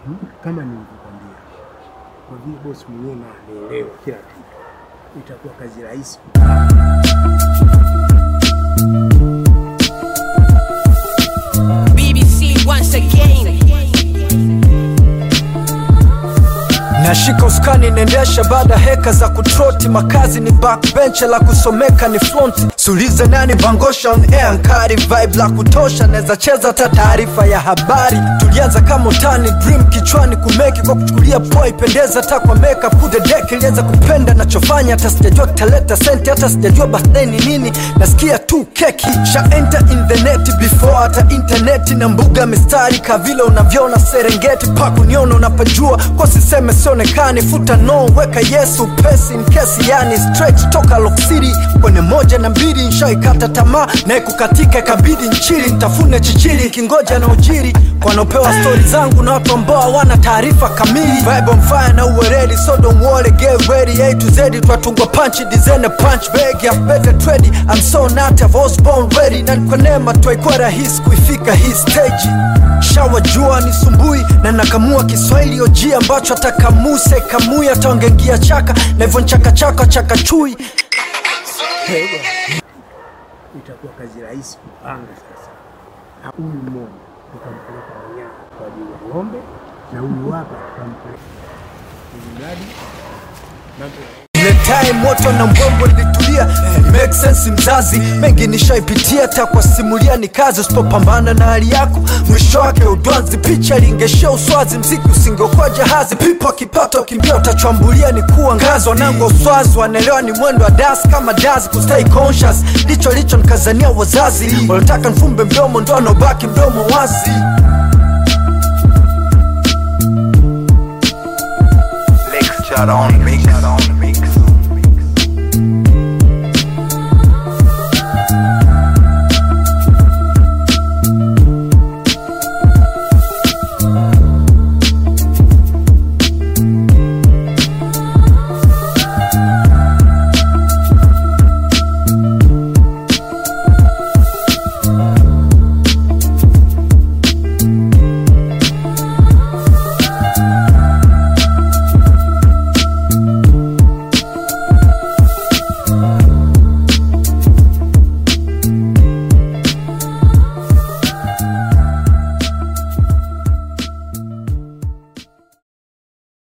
Kama nilivyokuambia, kwa vile boss mwenyewe anaelewa kila kitu, itakuwa kazi rahisi. BBC once again. Nashika uskani nendesha baada heka za kutroti. Makazi ni backbench la kusomeka ni fronti. Sulize nani bangosha on air nkari. Vibe la kutosha neza cheza ta taarifa ya habari. Tulianza kama utani dream kichwani kumeki. Kwa kuchukulia poa ipendeza ta kwa makeup. Kude deck ilianza kupenda nachofanya. Hata sijajua kitaleta senti. Hata sijajua birthday ni nini. Nasikia tu keki. Sha enter in the net before hata internet. Na mbuga mistari kavile unavyoona Serengeti. Paku niona unapajua kwa siseme sionekani. Futa no weka yesu pesi mkesi. Yani stretch toka Lock City kwenye 1 na 2. Nishaikata tamaa na kukatika kabidi nchili. Nitafune chichili kingoja na ujiri. Kwa nopewa story zangu na watu ambao wana taarifa kamili. Vibe on fire na uwe ready. So don't worry get ready. A to Z twatungwa punch design punch bag. I've better trade. I'm so not I was born ready. Na kwa neema twaikuwa rahisi kuifika hii stage. Shawa jua ni sumbui na nakamua Kiswahili oji ambacho atakamuse kamuya taongengia chaka. Na hivyo nchaka chaka chaka chui. Itakuwa kazi rahisi kupanga sasa. Na huyu mmoja tutampeleka wanyama kwa ajili ya ng'ombe na huyu hapa tutampeleka mradi ile time moto na mbombo litulia. Make sense mzazi. Mengi nishaipitia hata kwa simulia ni kazi. Usipopambana na hali yako mwisho wake udwanzi. Picha lingesha uswazi. Mziki usingokuwa jahazi. Pipo kipato kimbia utachwambulia ni kuwa ngazi. Wanangu uswazi wanaelewa ni mwendo wa dance kama dazi. Kustay conscious licho nikazania wazazi. Wanataka nfumbe mdomo ndo anobaki mdomo wazi. Lecture on